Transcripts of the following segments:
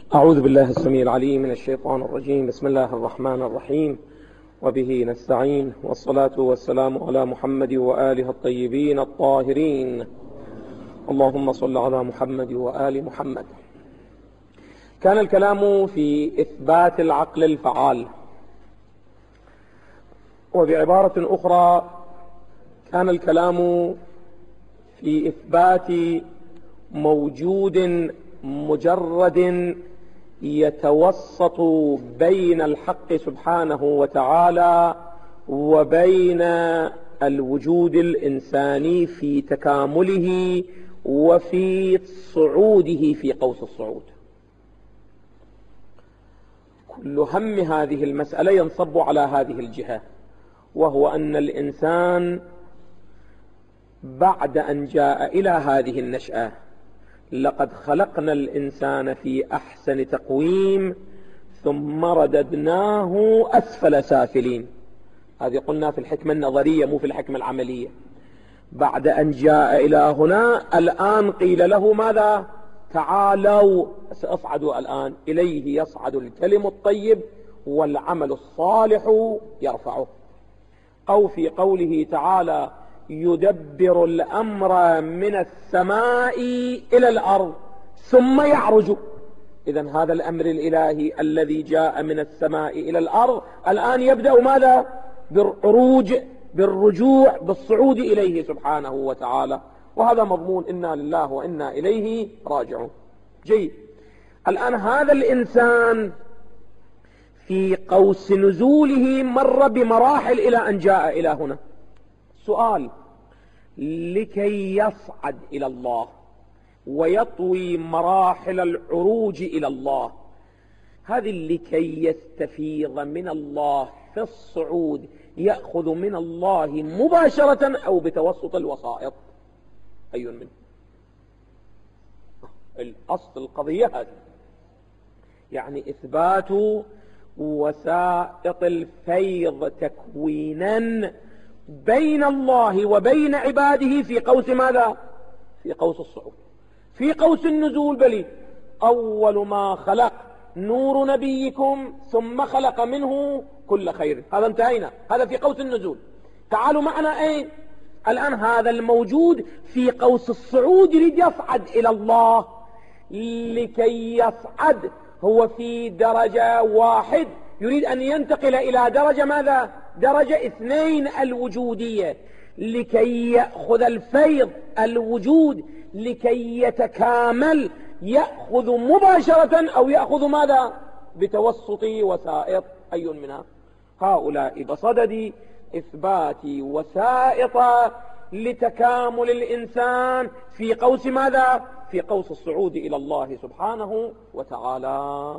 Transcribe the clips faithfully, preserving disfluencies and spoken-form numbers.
أعوذ بالله السميع العليم من الشيطان الرجيم. بسم الله الرحمن الرحيم، وبه نستعين، والصلاة والسلام على محمد وآله الطيبين الطاهرين. اللهم صل على محمد وآل محمد. كان الكلام في إثبات العقل الفعال، وبعبارة أخرى كان الكلام في إثبات موجود مجرد يتوسط بين الحق سبحانه وتعالى وبين الوجود الإنساني في تكامله وفي صعوده في قوس الصعود. كل هم هذه المسألة ينصب على هذه الجهة، وهو أن الإنسان بعد أن جاء إلى هذه النشأة، لقد خلقنا الإنسان في أحسن تقويم ثم رددناه أسفل سافلين. هذه قلنا في الحكمة النظرية مو في الحكمة العملية. بعد أن جاء إلى هنا الآن قيل له ماذا؟ تعالوا سأصعدوا الآن، إليه يصعد الكلم الطيب والعمل الصالح يرفعه. أو في قوله تعالى يدبر الأمر من السماء إلى الأرض ثم يعرج. إذن هذا الأمر الإلهي الذي جاء من السماء إلى الأرض الآن يبدأ ماذا؟ بالعروج، بالرجوع، بالصعود إليه سبحانه وتعالى. وهذا مضمون إنا لله وإنا إليه راجعون. جيد. الآن هذا الإنسان في قوس نزوله مر بمراحل إلى أن جاء إلى هنا. سؤال: لكي يصعد إلى الله ويطوي مراحل العروج إلى الله، هذه لكي يستفيض من الله في الصعود يأخذ من الله مباشرة أو بتوسط الوسائط؟ أي منه؟ الأصل القضية هذه، يعني إثبات وسائط الفيض تكوينا بين الله وبين عباده في قوس ماذا؟ في قوس الصعود. في قوس النزول بلي أول ما خلق نور نبيكم ثم خلق منه كل خير، هذا انتهينا، هذا في قوس النزول. تعالوا معنا أين؟ الآن هذا الموجود في قوس الصعود يريد يصعد إلى الله. لكي يصعد هو في درجة واحد، يريد أن ينتقل إلى درجة ماذا؟ درجة اثنين، الوجودية. لكي يأخذ الفيض الوجود لكي يتكامل يأخذ مباشرة أو يأخذ ماذا؟ بتوسط وسائط. أي منها؟ هؤلاء بصدد إثبات وسائط لتكامل الإنسان في قوس ماذا؟ في قوس الصعود إلى الله سبحانه وتعالى.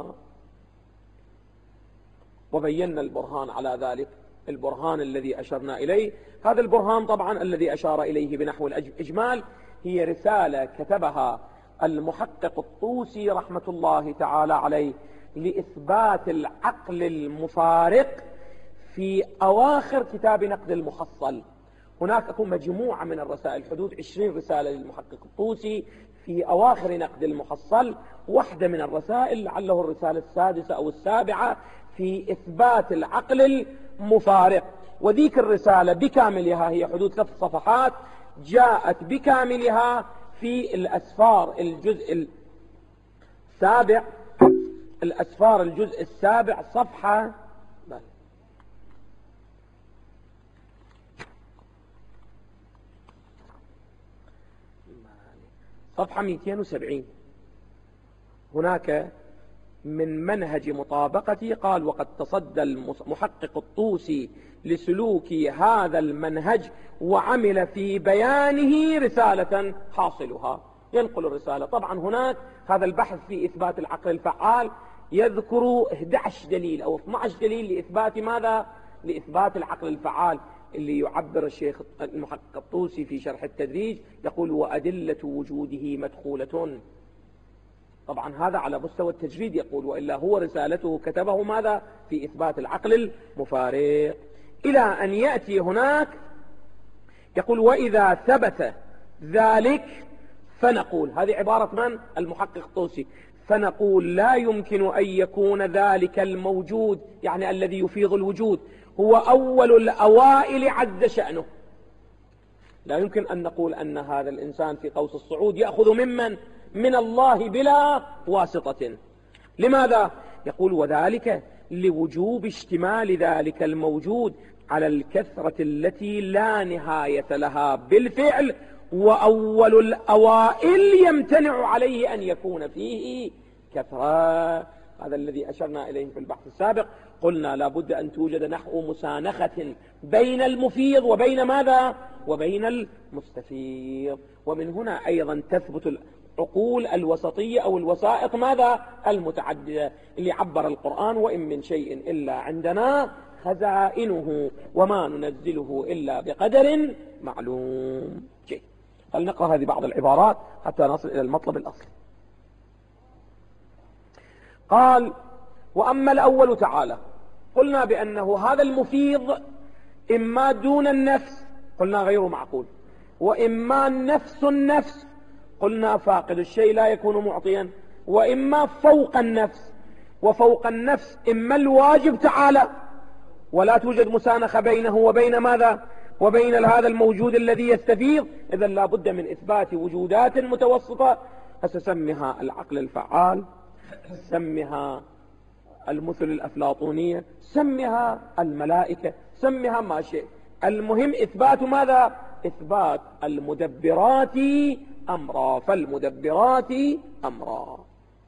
وبينا البرهان على ذلك، البرهان الذي أشرنا إليه. هذا البرهان طبعا الذي أشار إليه بنحو الإجمال هي رسالة كتبها المحقق الطوسي رحمة الله تعالى عليه لإثبات العقل المفارق في أواخر كتاب نقد المحصل. هناك أكون مجموعة من الرسائل، حدود عشرين رسالة للمحقق الطوسي في أواخر نقد المحصل. واحدة من الرسائل لعله الرسالة السادسة أو السابعة في إثبات العقل المفارق. وذيك الرسالة بكاملها هي حدود ثلاث صفحات، جاءت بكاملها في الأسفار الجزء السابع، الأسفار الجزء السابع صفحة صفحة مئتين وسبعين. هناك من منهج مطابقتي قال: وقد تصدى المحقق الطوسي لسلوك هذا المنهج وعمل في بيانه رسالة حاصلها. ينقل الرسالة. طبعا هناك هذا البحث في إثبات العقل الفعال يذكر أحد عشر دليل أو اثني عشر دليل لإثبات ماذا؟ لإثبات العقل الفعال، اللي يعبر الشيخ المحقق الطوسي في شرح التدريج يقول: وأدلة وجوده مدخولة. طبعا هذا على مستوى التجريد يقول، وإلا هو رسالته كتبه ماذا؟ في إثبات العقل المفارق. إلى أن يأتي هناك يقول: وإذا ثبت ذلك فنقول، هذه عبارة من؟ المحقق الطوسي، فنقول لا يمكن أن يكون ذلك الموجود يعني الذي يفيض الوجود هو أول الأوائل عز شأنه. لا يمكن أن نقول أن هذا الإنسان في قوس الصعود يأخذ ممن من الله بلا واسطة. لماذا؟ يقول وذلك لوجوب اشتمال ذلك الموجود على الكثرة التي لا نهاية لها بالفعل، وأول الأوائل يمتنع عليه أن يكون فيه كثرة. هذا الذي أشرنا إليه في البحث السابق. قلنا لابد أن توجد نحو مسانخة بين المفيض وبين ماذا؟ وبين المستفيض. ومن هنا أيضا تثبت العقول الوسطية أو الوسائط ماذا؟ المتعددة، اللي عبر القرآن وإن من شيء إلا عندنا خزائنه وما ننزله إلا بقدر معلوم. جيد، فلنقرأ هذه بعض العبارات حتى نصل إلى المطلب الأصلي. قال وأما الأول تعالى قلنا بأنه هذا المفيض إما دون النفس قلنا غير معقول، وإما نفس النفس قلنا فاقد الشيء لا يكون معطيا، وإما فوق النفس، وفوق النفس إما الواجب تعالى ولا توجد مسانخة بينه وبين ماذا؟ وبين هذا الموجود الذي يستفيض. إذا لا بد من إثبات وجودات متوسطة. فسسمها العقل الفعال، سمها المثل الأفلاطونية، سمها الملائكة، سمها ما شئ. المهم إثبات ماذا؟ إثبات المدبرات أمرا، فالمدبرات أمرا.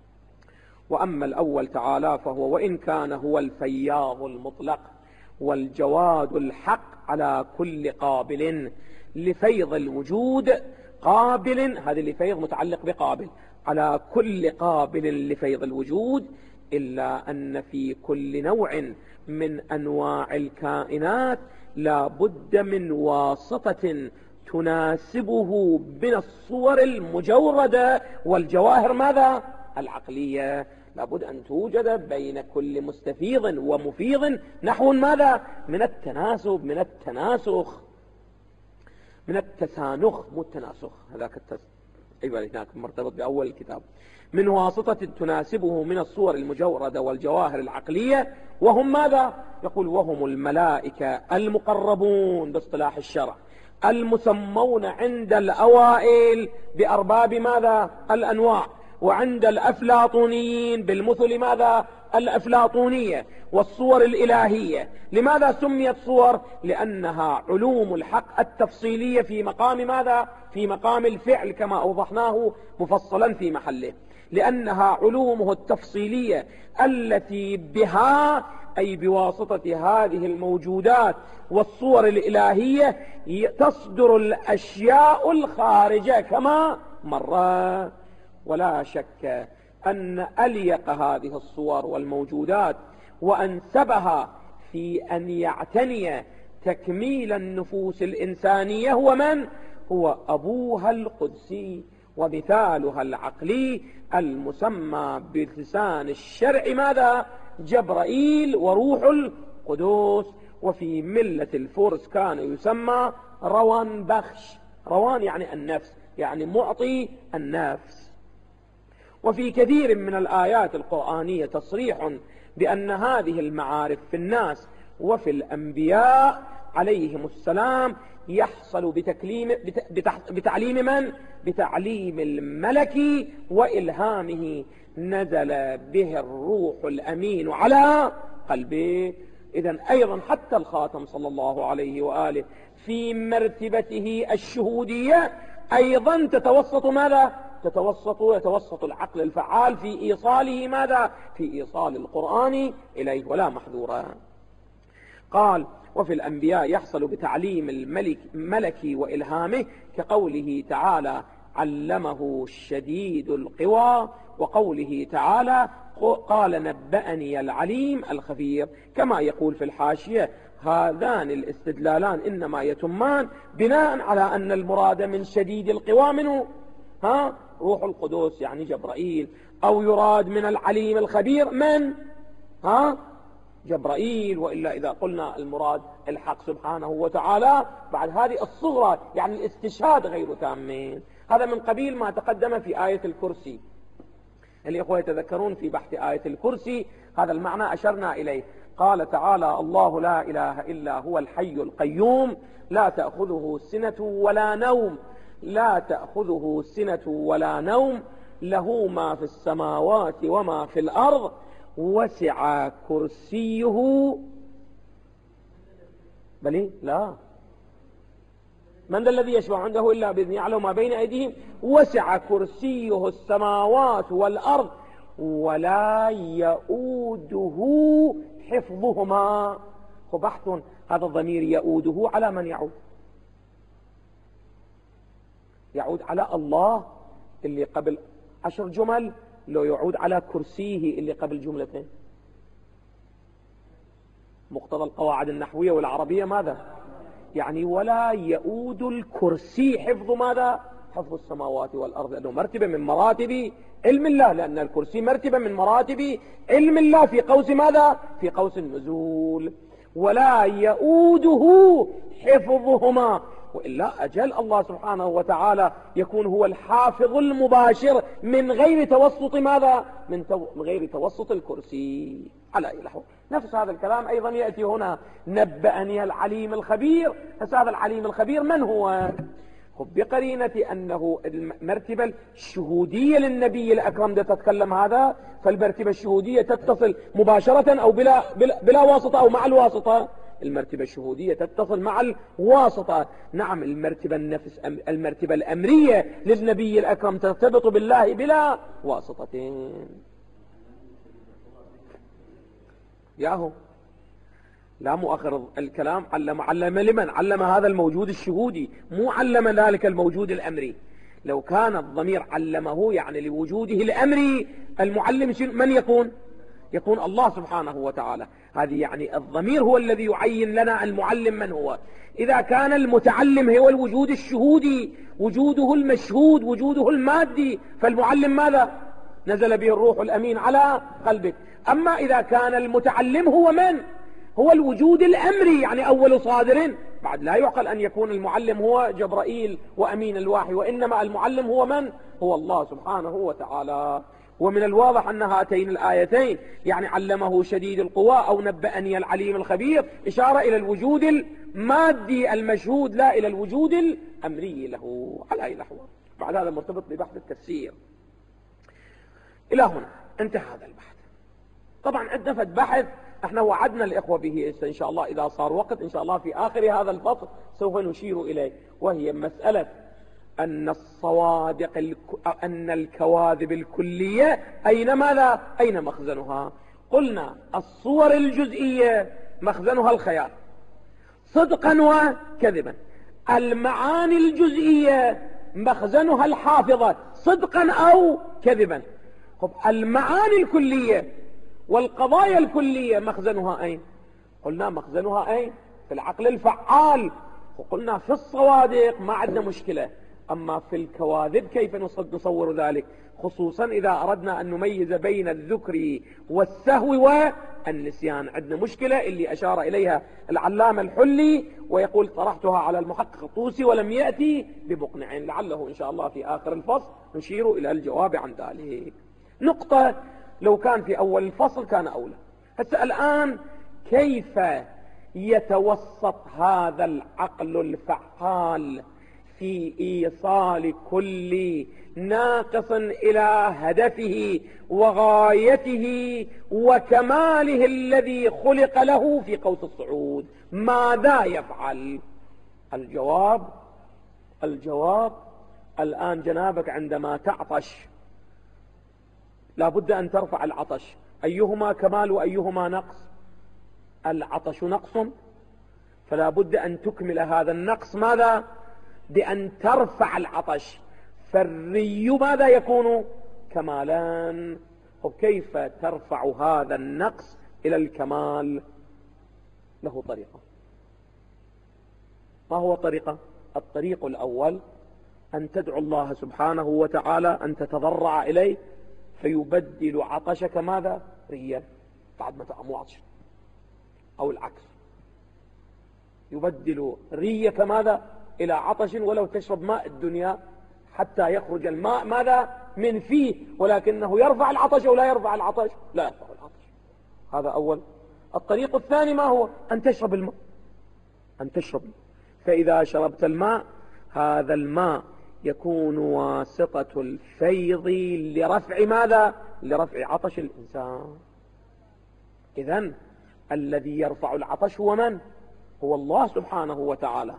وأما الأول تعالى فهو وإن كان هو الفياض المطلق والجواد الحق على كل قابل لفيض الوجود، قابل هذا لفيض متعلق بقابل، على كل قابل لفيض الوجود، إلا أن في كل نوع من أنواع الكائنات لا بد من واسطة تناسبه من الصور المجردة والجواهر ماذا؟ العقلية. لابد أن توجد بين كل مستفيض ومفيض نحو ماذا؟ من التناسب، من التناسخ، من التسانخ، مو التناسخ هذاك التس... أيوة هناك مرتبط بأول الكتاب. من واسطة تناسبه من الصور المجردة والجواهر العقلية، وهم ماذا؟ يقول وهم الملائكة المقربون باصطلاح الشرع، المسمون عند الأوائل بأرباب ماذا؟ الأنواع، وعند الأفلاطونيين بالمثل ماذا؟ الأفلاطونية والصور الإلهية. لماذا سميت صور؟ لأنها علوم الحق التفصيلية في مقام ماذا؟ في مقام الفعل كما أوضحناه مفصلا في محله. لأنها علومه التفصيلية التي بها أي بواسطة هذه الموجودات والصور الإلهية تصدر الأشياء الخارجة كما مر. ولا شك أن أليق هذه الصور والموجودات وأنسبها في أن يعتني تكميل النفوس الإنسانية هو من؟ هو أبوها القدسي ومثالها العقلي المسمى بلسان الشرع ماذا؟ جبرائيل وروح القدس. وفي ملة الفرس كان يسمى روان بخش. روان يعني النفس، يعني معطي النفس. وفي كثير من الآيات القرآنية تصريح بأن هذه المعارف في الناس وفي الأنبياء عليهم السلام يحصل بتكليم بتعليم من؟ بتعليم الملك وإلهامه نزل به الروح الأمين على قلبه. إذن أيضا حتى الخاتم صلى الله عليه وآله في مرتبته الشهودية أيضا تتوسط ماذا؟ تتوسط يتوسط العقل الفعال في إيصاله ماذا؟ في إيصال القرآن إليه ولا محذورا. قال وفي الأنبياء يحصل بتعليم الملك ملكي وإلهامه كقوله تعالى علمه الشديد القوى، وقوله تعالى قال نبأني العليم الخبير. كما يقول في الحاشية هذان الاستدلالان إنما يتمان بناء على أن المراد من شديد القوى منه ها روح القدس يعني جبرائيل، أو يراد من العليم الخبير من ها جبرائيل. وإلا إذا قلنا المراد الحق سبحانه وتعالى بعد هذه الصغرى يعني الاستشهاد غير تامين. هذا من قبيل ما تقدم في آية الكرسي الإخوة يتذكرون في بحث آية الكرسي هذا المعنى أشرنا إليه. قال تعالى: الله لا إله إلا هو الحي القيوم لا تأخذه سنة ولا نوم لا تأخذه سنة ولا نوم له ما في السماوات وما في الأرض وسع كرسيه بل لا من ذا الذي يشفع عنده إلا بإذنه يعلم ما بين أيديهم وسع كرسيه السماوات والأرض ولا يؤوده حفظهما. وبحث هذا الضمير يؤوده على من يعود؟ يعود على الله اللي قبل عشر جمل، لو يعود على كرسيه اللي قبل جملتين. مقتضى القواعد النحوية والعربية ماذا؟ يعني ولا يؤود الكرسي حفظ ماذا؟ حفظ السماوات والأرض، لأنه مرتبة من مراتب علم الله، لأن الكرسي مرتبة من مراتب علم الله في قوس ماذا؟ في قوس النزول. ولا يؤوده حفظهما، وإلا أجل الله سبحانه وتعالى يكون هو الحافظ المباشر من غير توسط ماذا؟ من, تو... من غير توسط الكرسي على إله. نفس هذا الكلام أيضا يأتي هنا: نبأني العليم الخبير. بس هذا العليم الخبير من هو؟ بقرينة أنه المرتبة الشهودية للنبي الأكرم ده تتكلم هذا، فالمرتبة الشهودية تتصل مباشرة أو بلا, بلا, بلا واسطة أو مع الواسطة. المرتبة الشهودية تتصل مع الواسطة. نعم، المرتبة النفس المرتبة الأمرية للنبي الأكرم ترتبط بالله بلا واسطتين. ياهو لا مؤخر الكلام. علم علم لمن؟ علم هذا الموجود الشهودي، مو علم ذلك الموجود الأمري. لو كان الضمير علمه يعني لوجوده الأمري، المعلم من يكون؟ يكون الله سبحانه وتعالى. هذه يعني الضمير هو الذي يعين لنا المعلم من هو. إذا كان المتعلم هو الوجود الشهودي، وجوده المشهود، وجوده المادي، فالمعلم ماذا؟ نزل به الروح الأمين على قلبك. أما إذا كان المتعلم هو من؟ هو الوجود الأمري، يعني أول صادر. بعد لا يعقل أن يكون المعلم هو جبرائيل وأمين الوحي، وإنما المعلم هو من؟ هو الله سبحانه وتعالى. ومن الواضح أن هاتين الآيتين يعني علمه شديد القوى أو نبأني العليم الخبير إشارة إلى الوجود المادي المشهود، لا إلى الوجود الأمري له على أي لحظة. بعد هذا مرتبط ببحث التفسير. إلى هنا انتهى هذا البحث. طبعا عندنا فد بحث احنا وعدنا الإخوة به إن شاء الله إذا صار وقت إن شاء الله في آخر هذا الفصل سوف نشير إليه، وهي مسألة أن الصوادق الك... أن الكواذب الكلية أين ماذا؟ أين مخزنها؟ قلنا الصور الجزئية مخزنها الخيال صدقا وكذبا. المعاني الجزئية مخزنها الحافظة صدقا أو كذبا. طب المعاني الكلية والقضايا الكلية مخزنها أين؟ قلنا مخزنها أين؟ في العقل الفعال. وقلنا في الصوادق ما عندنا مشكلة، أما في الكواذب كيف نصور ذلك؟ خصوصا إذا أردنا أن نميز بين الذكر والسهو والنسيان. عندنا مشكلة اللي أشار إليها العلامة الحلي، ويقول طرحتها على المحقق الطوسي ولم يأتي بمقنع، لعله إن شاء الله في آخر الفصل نشير إلى الجواب عن ذلك. نقطة لو كان في أول الفصل كان أولى. هسه الآن كيف يتوسط هذا العقل الفعال في إيصال كل ناقص إلى هدفه وغايته وكماله الذي خلق له في قوس الصعود؟ ماذا يفعل؟ الجواب الجواب الآن جنابك عندما تعطش لابد أن ترفع العطش. أيهما كمال وأيهما نقص؟ العطش نقص، فلا بد أن تكمل هذا النقص ماذا؟ بأن ترفع العطش. فالري ماذا يكون؟ كمالان. وكيف ترفع هذا النقص إلى الكمال؟ له طريقة. ما هو طريقة؟ الطريق الأول أن تدعو الله سبحانه وتعالى، أن تتضرع إليه فيبدل عطشك ماذا؟ ريا بعد ما تعمو عطش، أو العكس، يبدل ريك ماذا؟ إلى عطش ولو تشرب ماء الدنيا حتى يخرج الماء ماذا من فيه، ولكنه يرفع العطش أو لا يرفع العطش؟ لا يرفع العطش. هذا أول. الطريق الثاني ما هو؟ أن تشرب الماء، أن تشرب. فإذا شربت الماء هذا الماء يكون واسطة الفيض لرفع ماذا؟ لرفع عطش الإنسان. إذن الذي يرفع العطش هو من؟ هو الله سبحانه وتعالى.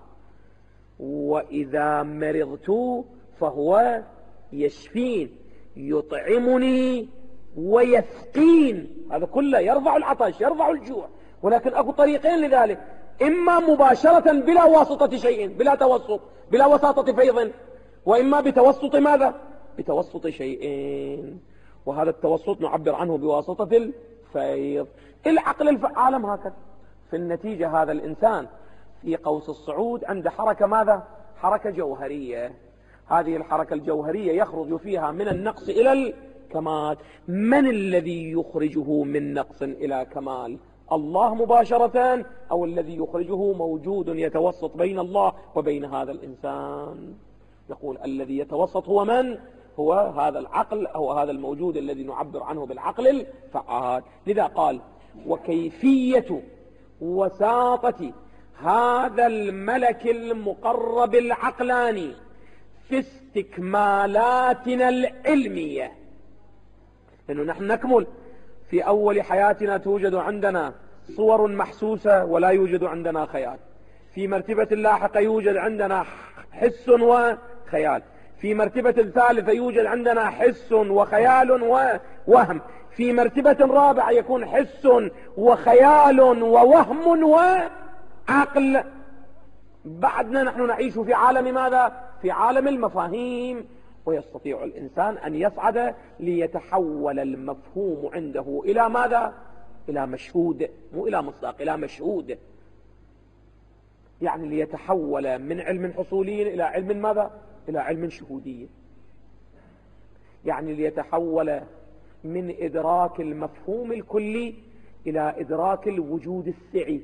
وإذا مرضت فهو يشفين، يطعمني ويسقين. هذا كله يرفع العطش، يرفع الجوع. ولكن أكو طريقين لذلك: إما مباشرة بلا واسطة شيء، بلا توسط، بلا وساطة فيض، وإما بتوسط ماذا؟ بتوسط شيئين. وهذا التوسط نعبر عنه بواسطة الفيض. العقل الفعال هكذا. في النتيجة هذا الإنسان في قوس الصعود عند حركة ماذا؟ حركة جوهرية. هذه الحركة الجوهرية يخرج فيها من النقص إلى الكمال. من الذي يخرجه من نقص إلى كمال؟ الله مباشرة، أو الذي يخرجه موجود يتوسط بين الله وبين هذا الإنسان؟ يقول الذي يتوسط هو من؟ هو هذا العقل، أو هذا الموجود الذي نعبر عنه بالعقل الفعال. لذا قال: وكيفية وساطة هذا الملك المقرب العقلاني في استكمالاتنا العلمية. لأنه نحن نكمل في أول حياتنا، توجد عندنا صور محسوسة ولا يوجد عندنا خيال. في مرتبة لاحقة يوجد عندنا حس وخيال. في مرتبة الثالثة يوجد عندنا حس وخيال ووهم. في مرتبة رابعة يكون حس وخيال ووهم وعقل. بعدنا نحن نعيش في عالم ماذا؟ في عالم المفاهيم. ويستطيع الإنسان أن يصعد ليتحول المفهوم عنده إلى ماذا؟ إلى مشهود، مو إلى مصداق، إلى مشهود. يعني ليتحول من علم حصولي إلى علم ماذا؟ إلى علم شهودي. يعني ليتحول من إدراك المفهوم الكلي إلى إدراك الوجود السعي.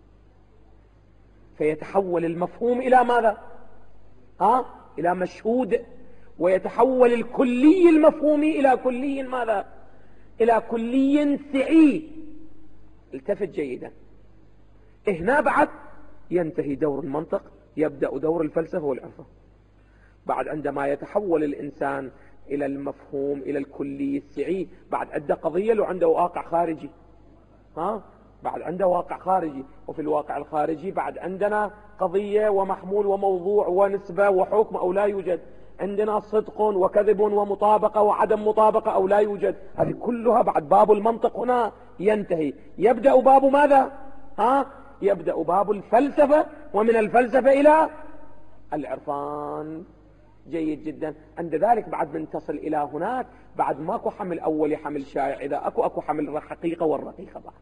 فيتحول المفهوم إلى ماذا؟ ها؟ إلى مشهود. ويتحول الكلي المفهومي إلى كلي ماذا؟ إلى كلي سعي. التفت جيدا. هنا بعد ينتهي دور المنطق، يبدأ دور الفلسفة والعرفان. بعد عندما يتحول الإنسان إلى المفهوم، إلى الكلي السعي، بعد عنده قضية لو عنده واقع خارجي. ها؟ بعد عنده واقع خارجي. وفي الواقع الخارجي بعد عندنا قضية ومحمول وموضوع ونسبة وحكم أو لا يوجد. عندنا صدق وكذب ومطابقة وعدم مطابقة أو لا يوجد. هذه كلها بعد باب المنطق هنا ينتهي. يبدأ باب ماذا؟ ها؟ يبدأ باب الفلسفة، ومن الفلسفة إلى العرفان. جيد جدا. عند ذلك بعد من تصل إلى هناك بعد ماكو حمل أولي حمل شائع، إذا أكو أكو حمل حقيقة والرقيقة. بعد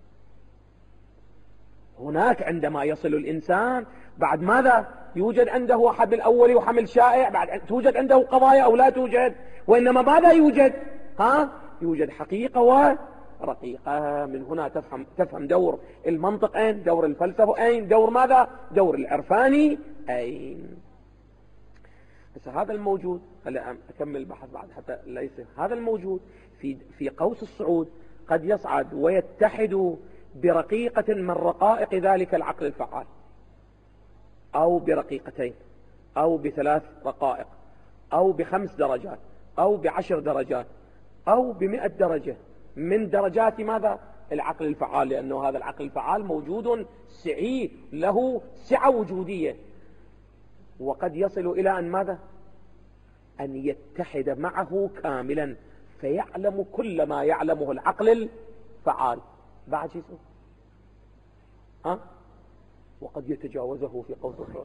هناك عندما يصل الإنسان بعد ماذا؟ يوجد عنده حمل أولي وحمل شائع. بعد توجد عنده قضايا أو لا توجد؟ وإنما ماذا يوجد؟ ها؟ يوجد حقيقة ورقيقة. من هنا تفهم تفهم دور المنطق أين، دور الفلسفة أين، دور ماذا؟ دور العرفاني أين. بس هذا الموجود، خلي أكمل البحث بعد حتى لا يصير. هذا الموجود في في قوس الصعود قد يصعد ويتحد برقيقة من رقائق ذلك العقل الفعال، أو برقيقتين، أو بثلاث رقائق، أو بخمس درجات، أو بعشر درجات، أو بمئة درجة من درجات ماذا؟ العقل الفعال. لأنه هذا العقل الفعال موجود سعي، له سعة وجودية. وقد يصل إلى أن ماذا؟ أن يتحد معه كاملا، فيعلم كل ما يعلمه العقل الفعال. بعد شيء ها؟ وقد يتجاوزه في قوس الصعود،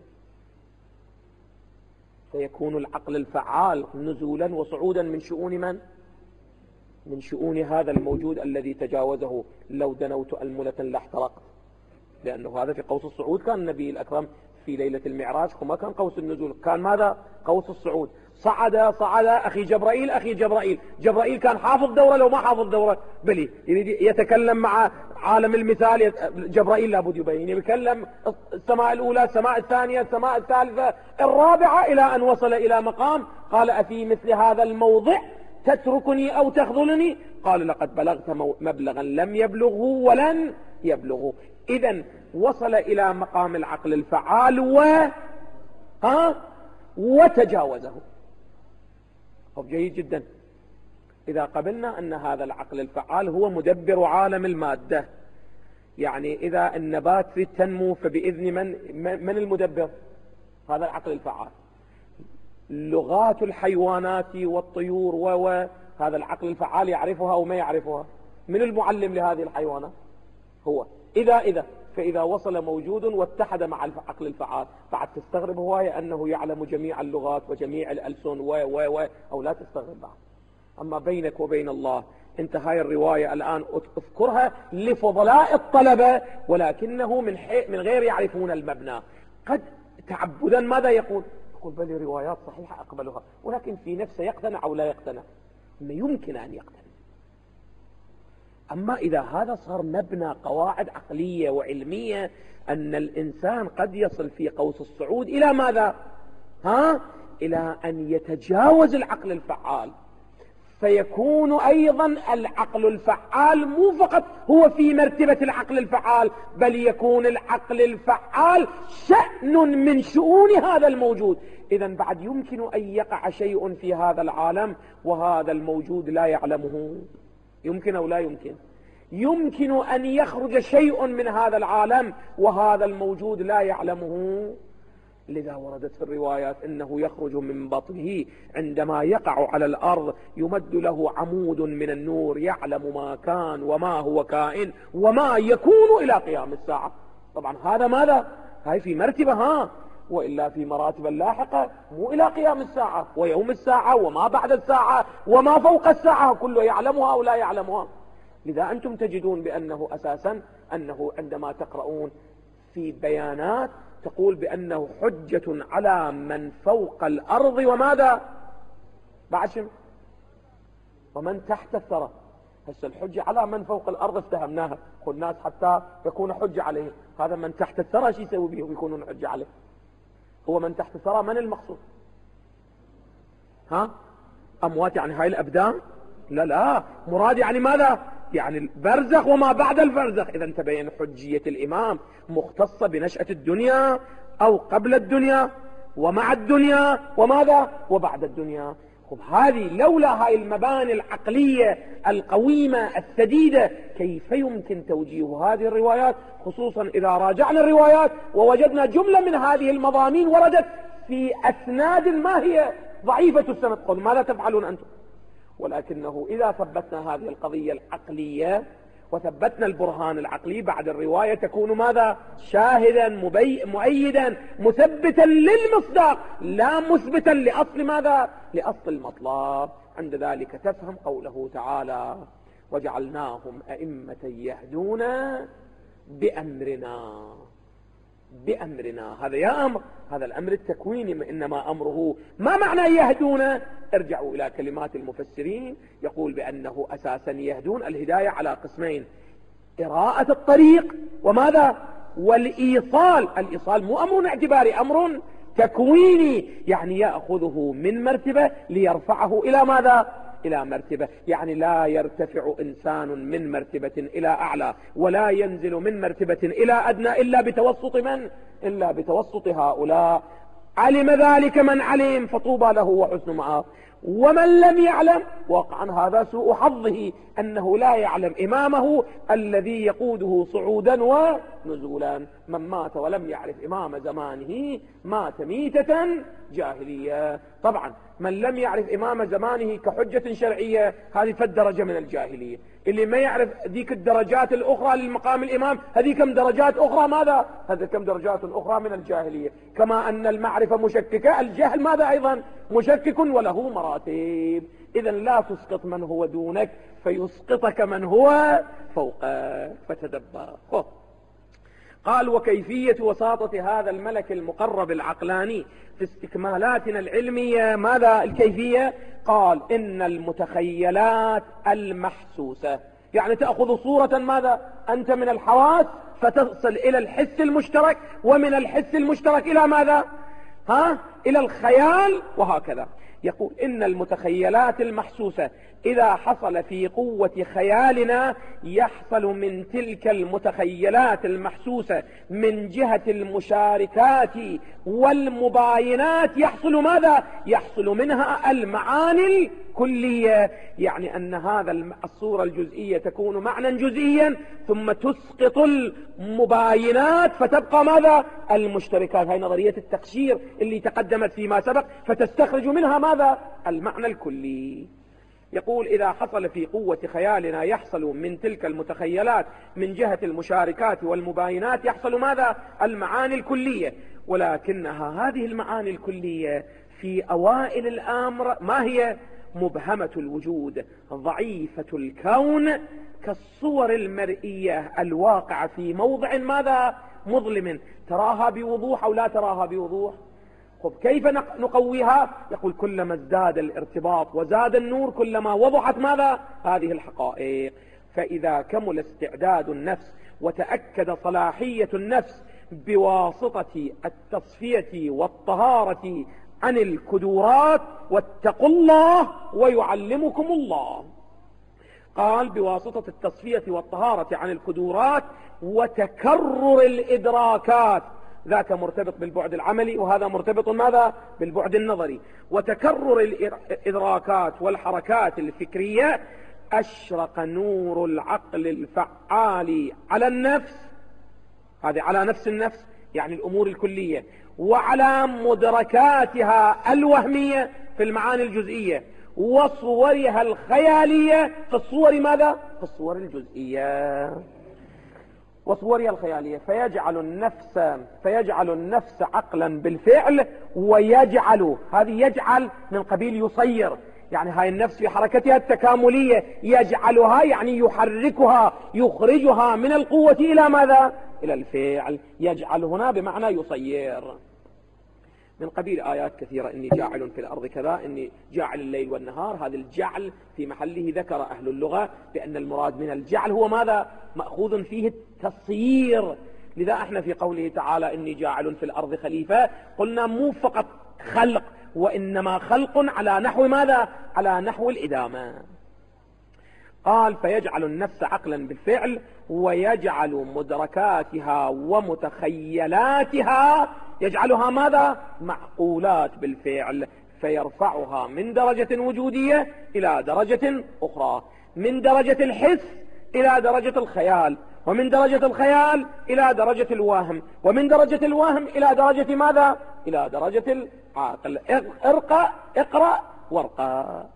فيكون العقل الفعال نزولا وصعودا من شؤون من؟ من شؤون هذا الموجود الذي تجاوزه. لو دنوت ألملة لاحترقت. لأنه هذا في قوس الصعود. كان النبي الأكرم في ليلة المعراج وما كان قوس النزول، كان ماذا؟ قوس الصعود. صعد صعد أخي جبرائيل أخي جبرائيل جبرائيل كان حافظ دورة لو ما حافظ دورة بلي يريد يتكلم مع عالم المثال. جبرائيل لابد يبين يتكلم السماء الأولى السماء الثانية السماء الثالثة الرابعة إلى أن وصل إلى مقام قال أفي مثل هذا الموضع تتركني أو تخذلني؟ قال لقد بلغت مبلغا لم يبلغه ولن يبلغه. إذن وصل إلى مقام العقل الفعال و ها وتجاوزه. طب جيد جدا. إذا قبلنا أن هذا العقل الفعال هو مدبر عالم المادة، يعني إذا النبات في تنمو فبإذن من من المدبر؟ هذا العقل الفعال. لغات الحيوانات والطيور وهذا العقل الفعال يعرفها أو ما يعرفها؟ من المعلم لهذه الحيوانات؟ هو. إذا إذا فإذا وصل موجود واتحد مع العقل الفعال بعد تستغرب هواية أنه يعلم جميع اللغات وجميع الألسن و و و أو لا تستغرب بعد. أما بينك وبين الله انت هاي الرواية الآن اذكرها لفضلاء الطلبة ولكنه من, من غير يعرفون المبنى. قد تعبدا ماذا يقول؟ يقول بل روايات صحيحة أقبلها، ولكن في نفسه يقتنع أو لا يقتنع؟ ما يمكن أن يقتنع. أما إذا هذا صار مبنى قواعد عقلية وعلمية أن الإنسان قد يصل في قوس الصعود إلى ماذا؟ ها؟ إلى أن يتجاوز العقل الفعال، فيكون أيضا العقل الفعال مو فقط هو في مرتبة العقل الفعال، بل يكون العقل الفعال شأن من شؤون هذا الموجود. إذن بعد يمكن أن يقع شيء في هذا العالم وهذا الموجود لا يعلمه. يمكن أو لا يمكن؟ يمكن أن يخرج شيء من هذا العالم وهذا الموجود لا يعلمه. لذا وردت في الروايات إنه يخرج من بطنه عندما يقع على الأرض يمد له عمود من النور يعلم ما كان وما هو كائن وما يكون إلى قيام الساعة. طبعا هذا ماذا؟ هاي في مرتبة، ها، وإلا في مراتب لاحقة مو إلى قيام الساعة ويوم الساعة وما بعد الساعة وما فوق الساعة كله يعلمها أو لا يعلمها. لذا أنتم تجدون بأنه أساسا أنه عندما تقرؤون في بيانات تقول بأنه حجة على من فوق الأرض وماذا؟ بعشم ومن تحت الثرى. هسه الحجة على من فوق الأرض افتهمناها، قل الناس حتى يكون حجة عليه. هذا من تحت الثرى شو يسوي به ويكونون حجة عليه؟ هو من تحت الثرى من المقصود؟ ها؟ أموات يعني هاي الأبدان؟ لا لا، مراد يعني ماذا؟ يعني البرزخ وما بعد البرزخ. إذا تبين حجية الإمام مختصة بنشأة الدنيا أو قبل الدنيا ومع الدنيا وماذا؟ وبعد الدنيا. خب هذه لولا هاي المباني العقلية القويمة السديدة كيف يمكن توجيه هذه الروايات؟ خصوصا إذا راجعنا الروايات ووجدنا جملة من هذه المضامين وردت في أسناد ما هي ضعيفة السند. قل ماذا تفعلون أنتم؟ ولكنه إذا ثبتنا هذه القضية العقلية وثبتنا البرهان العقلي بعد الرواية تكون ماذا؟ شاهدا مؤيدا مثبتا للمصداق لا مثبتا لأصل ماذا؟ لأصل المطلب. عند ذلك تفهم قوله تعالى وجعلناهم أئمة يهدون بأمرنا. بأمرنا هذا يا أمر، هذا الأمر التكويني، إنما أمره ما معنى يهدون؟ ارجعوا إلى كلمات المفسرين يقول بأنه أساسا يهدون الهداية على قسمين: إراءة الطريق وماذا؟ والإيصال. الإيصال مو أمر اعتباري، أمر تكويني، يعني يأخذه من مرتبة ليرفعه إلى ماذا؟ إلى مرتبة. يعني لا يرتفع إنسان من مرتبة إلى أعلى ولا ينزل من مرتبة إلى أدنى إلا بتوسط من؟ إلا بتوسط هؤلاء. علم ذلك من علم فطوبى له وحسن مآب، ومن لم يعلم وقعا هذا سوء حظه أنه لا يعلم إمامه الذي يقوده صعودا ونزولا. من مات ولم يعرف إمام زمانه مات ميتة جاهلية. طبعا من لم يعرف إمام زمانه كحجة شرعية هذه فالدرجة من الجاهلية. اللي ما يعرف ذيك الدرجات الأخرى للمقام الإمام هذه كم درجات أخرى ماذا؟ هذا كم درجات أخرى من الجاهلية. كما أن المعرفة مشككة الجهل ماذا أيضا؟ مشكك وله مراتب. إذا لا تسقط من هو دونك فيسقطك من هو فوقك. فتدبر. قال وكيفية وساطة هذا الملك المقرب العقلاني في استكمالاتنا العلمية ماذا الكيفية؟ قال إن المتخيلات المحسوسة، يعني تأخذ صورة ماذا أنت من الحواس فتصل إلى الحس المشترك، ومن الحس المشترك إلى ماذا؟ ها؟ إلى الخيال، وهكذا. يقول إن المتخيلات المحسوسة إذا حصل في قوة خيالنا يحصل من تلك المتخيلات المحسوسة من جهة المشاركات والمباينات يحصل ماذا؟ يحصل منها المعاني الكلية، يعني أن هذا الصورة الجزئية تكون معنى جزئيا ثم تسقط المباينات فتبقى ماذا؟ المشتركات. هاي نظرية التقشير اللي تقدمت فيما سبق، فتستخرج منها ماذا؟ المعنى الكلي. يقول إذا حصل في قوة خيالنا يحصل من تلك المتخيلات من جهة المشاركات والمباينات يحصل ماذا؟ المعاني الكلية، ولكنها هذه المعاني الكلية في أوائل الأمر ما هي؟ مبهمة الوجود، ضعيفة الكون، كالصور المرئية الواقعة في موضع ماذا؟ مظلم، تراها بوضوح أو لا تراها بوضوح؟ طب كيف نقويها؟ يقول كلما ازداد الارتباط وزاد النور كلما وضحت ماذا؟ هذه الحقائق. فإذا كمل استعداد النفس وتأكد صلاحية النفس بواسطة التصفية والطهارة عن الكدورات، واتقوا الله ويعلمكم الله. قال بواسطة التصفية والطهارة عن الكدورات وتكرر الإدراكات، ذاك مرتبط بالبعد العملي وهذا مرتبط ماذا؟ بالبعد النظري. وتكرر الإدراكات والحركات الفكرية أشرق نور العقل الفعال على النفس، هذه على نفس النفس يعني الأمور الكلية، وعلى مدركاتها الوهمية في المعاني الجزئية، وصورها الخيالية في الصور ماذا؟ في الصور الجزئية وصورها الخيالية. فيجعل النفس فيجعل النفس عقلا بالفعل، ويجعل، هذه يجعل من قبيل يصير، يعني هاي النفس في حركتها التكاملية يجعلها يعني يحركها يخرجها من القوة إلى ماذا؟ إلى الفعل. يجعل هنا بمعنى يصير، من قبيل آيات كثيرة إني جاعل في الأرض كذا، إني جاعل الليل والنهار. هذا الجعل في محله ذكر أهل اللغة بأن المراد من الجعل هو ماذا؟ مأخوذ فيه التصيير. لذا احنا في قوله تعالى إني جاعل في الأرض خليفة قلنا مو فقط خلق، وإنما خلق على نحو ماذا؟ على نحو الإدامة. قال فيجعل النفس عقلا بالفعل، ويجعل مدركاتها ومتخيلاتها يجعلها ماذا؟ معقولات بالفعل، فيرفعها من درجة وجودية إلى درجة أخرى، من درجة الحس إلى درجة الخيال، ومن درجة الخيال إلى درجة الوهم، ومن درجة الوهم إلى درجة ماذا؟ إلى درجة العقل. ارقى اقرأ وارقى.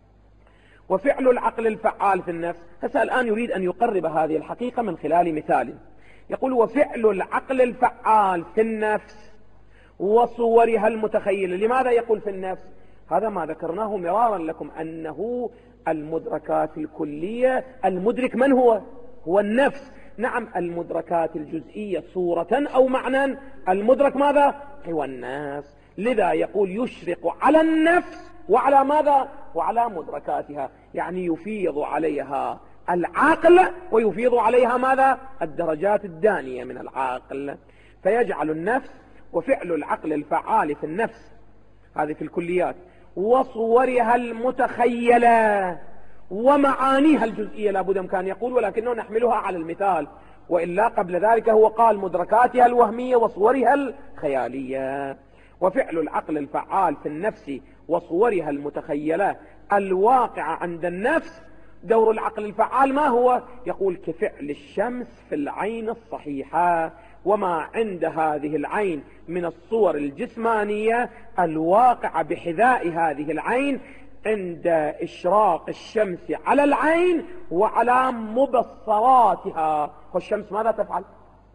وفعل العقل الفعال في النفس. هسه الآن يريد أن يقرب هذه الحقيقة من خلال مثال. يقول وفعل العقل الفعال في النفس وصورها المتخيلة. لماذا يقول في النفس؟ هذا ما ذكرناه مرارا لكم، أنه المدركات الكلية، المدرك من هو؟ هو النفس. نعم المدركات الجزئية صورة أو معنى، المدرك ماذا؟ هو النفس. لذا يقول يشرق على النفس وعلى ماذا؟ وعلى مدركاتها، يعني يفيض عليها العقل ويفيض عليها ماذا؟ الدرجات الدانية من العقل. فيجعل النفس وفعل العقل الفعال في النفس، هذه في الكليات، وصورها المتخيلة ومعانيها الجزئية، لابد أن كان يقول ولكنه نحملها على المثال، وإلا قبل ذلك هو قال مدركاتها الوهمية وصورها الخيالية. وفعل العقل الفعال في النفس وصورها المتخيلة الواقعة عند النفس. دور العقل الفعال ما هو؟ يقول كفعل الشمس في العين الصحيحة، وما عند هذه العين من الصور الجسمانية الواقعة بحذاء هذه العين عند إشراق الشمس على العين وعلى مبصراتها. والشمس ماذا تفعل؟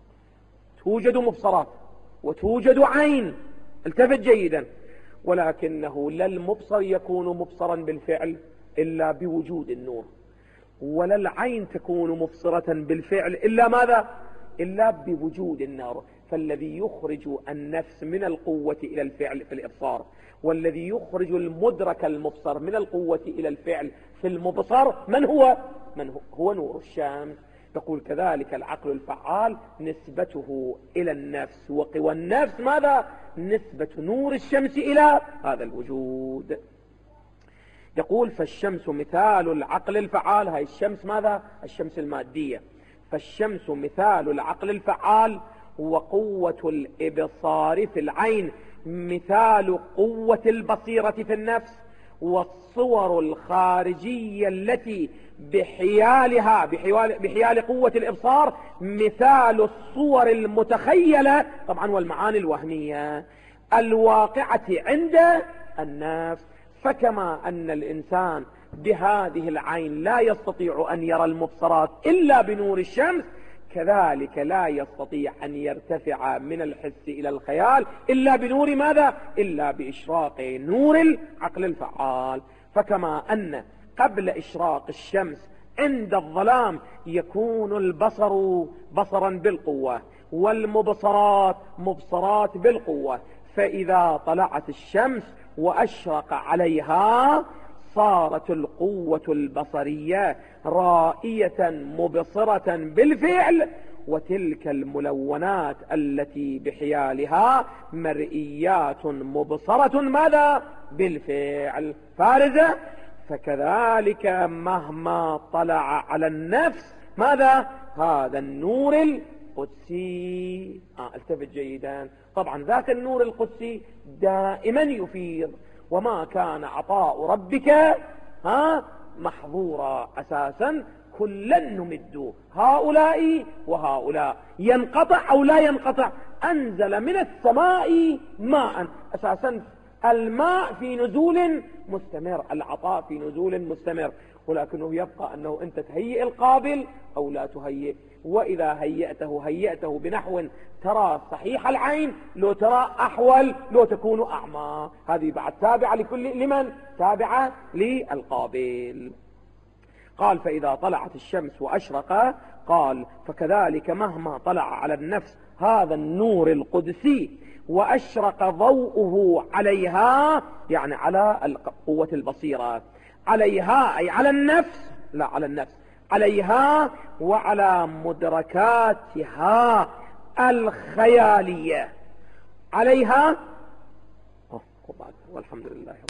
توجد مبصرات وتوجد عين، التفت جيدا، ولكنه لا المبصر يكون مبصرا بالفعل إلا بوجود النور، ولا العين تكون مبصرة بالفعل إلا ماذا؟ إلا بوجود النار. فالذي يخرج النفس من القوة إلى الفعل في الإبصار، والذي يخرج المدرك المبصر من القوة إلى الفعل في المبصر من هو؟ من هو؟ هو نور الشمس. يقول كذلك العقل الفعال نسبته إلى النفس، وقوى النفس ماذا؟ نسبة نور الشمس إلى هذا الوجود. يقول فالشمس مثال العقل الفعال. هاي الشمس ماذا؟ الشمس المادية. فالشمس مثال العقل الفعال، وقوة الإبصار في العين مثال قوة البصيرة في النفس، والصور الخارجية التي بحيالها بحيال, بحيال قوة الإبصار مثال الصور المتخيلة طبعا والمعاني الوهمية الواقعة عند النفس. فكما أن الإنسان بهذه العين لا يستطيع أن يرى المبصرات إلا بنور الشمس، كذلك لا يستطيع أن يرتفع من الحس إلى الخيال إلا بنور ماذا؟ إلا بإشراق نور العقل الفعال. فكما أن قبل إشراق الشمس عند الظلام يكون البصر بصرا بالقوة والمبصرات مبصرات بالقوة، فإذا طلعت الشمس وأشرق عليها صارت القوة البصرية رائية مبصرة بالفعل، وتلك الملونات التي بحيالها مرئيات مبصرة ماذا؟ بالفعل فارزة. فكذلك مهما طلع على النفس ماذا؟ هذا النور القدسي. آه التفت جيدا. طبعا ذاك النور القدسي دائما يفيض، وما كان عطاء ربك ها محظورا. أساسا كلا نمد هؤلاء وهؤلاء، ينقطع أو لا ينقطع. أنزل من السماء ماء، أساسا الماء في نزول مستمر، العطاء في نزول مستمر، ولكنه يبقى أنه أنت تهيئ القابل أو لا تهيئ. وإذا هيئته هيئته بنحو ترى صحيح العين، لو ترى أحول لو تكون أعمى. هذه بعد تابعة لكل لمن؟ تابعة للقابل. قال فإذا طلعت الشمس وأشرق، قال فكذلك مهما طلع على النفس هذا النور القدسي وأشرق ضوءه عليها، يعني على قوة البصيرة، عليها أي على النفس، لا على النفس، عليها وعلى مدركاتها الخيالية، عليها والحمد لله.